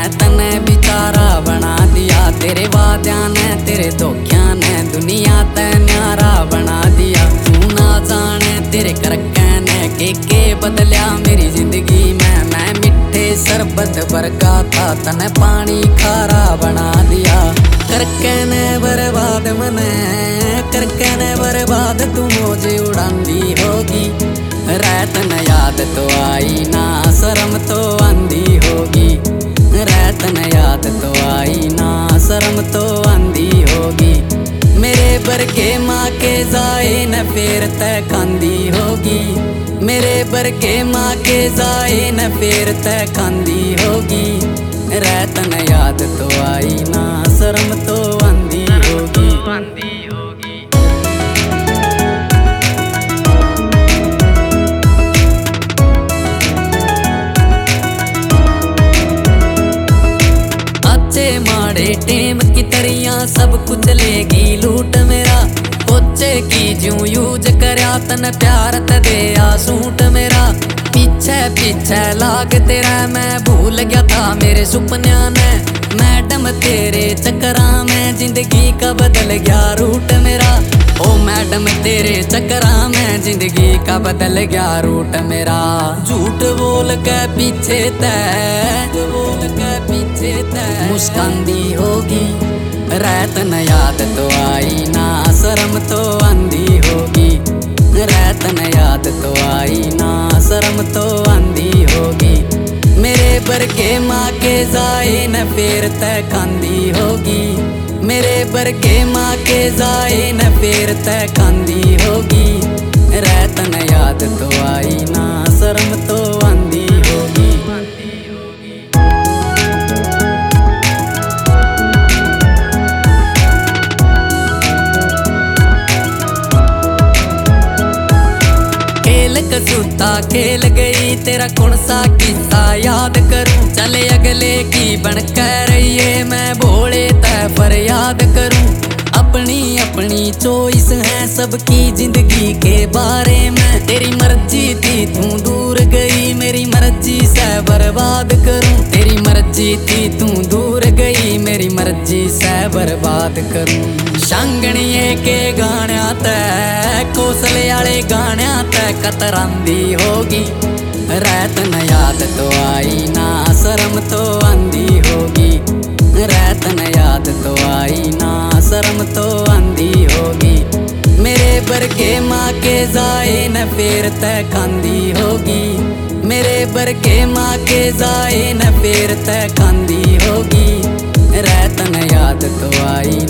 तने बेचारा बना दिया। तेरे वाद्या ने तेरे धोखिया ने दुनिया ते न्यारा बना दिया। तू ना जाने तेरे करके ने के बदलिया मेरी जिंदगी में। मैं मिठे शरबत वर्गा था तने पानी खारा बना दिया। करके ने बर्बाद मने करके ने बर्बाद तू मुझे उड़ांदी होगी। रहत न याद तो आई ना शर्म तो आंधी होगी। रहत न याद तो आई ना शर्म तो आंधी होगी। मेरे बरके माँ के जाए न फेर तय खांदी होगी। मेरे बरके माँ के जाए न फेर तय खांदी होगी। रहत न याद तो आई ना शर्म तो आंधी होगी। माड़े टेम की तरिया सब कुछ लेगी लूट मेरा। कोचे की ज्यों यूज करया तन प्यार त दिया सूट मेरा। पीछे पीछे लाग तेरा मैं भूल गया था मेरे सुपनिया ने। मैडम तेरे चक्करा में जिंदगी का बदल गया रूट मेरा। ओ मैडम तेरे चक्करा में जिंदगी का बदल गया रूट मेरा। झूठ बोल के पीछे मुस्कांदी होगी। रहत न याद तो आई ना शर्म तो आंधी होगी। रहत न याद तो आई ना शर्म तो आंधी होगी। मेरे बरके माँ के जाए न फेर तय खांदी होगी। मेरे बरके माँ के जाए न फेर तय खांदी होगी। रहत न याद तो आई ना शर्म तो आंधी होगी। कसूता खेल गई तेरा कौन सा किस्सा याद करूं। चले अगले की बन कर रहिए मैं भोले तय पर याद करूं। अपनी अपनी चॉइस है सबकी जिंदगी के बारे में। तेरी मर्जी थी तू दूर गई मेरी मर्जी से बर्बाद करूं। तेरी मर्जी थी तू दूर गई मेरी मर्जी से बर्बाद करूं। शांगणिए के गाण्या तै कोसले आले गाण्या तै कतरांदी होगी। रहत न याद तो आई ना शर्म तो आंधी होगी। रहत न याद तो आई ना शर्म तो आंधी होगी। मेरे बरके माँ के जाए न फेर तय खांदी होगी। मेरे बरके माँ के जाए न फेर तय खांदी होगी। रहत न याद तो आई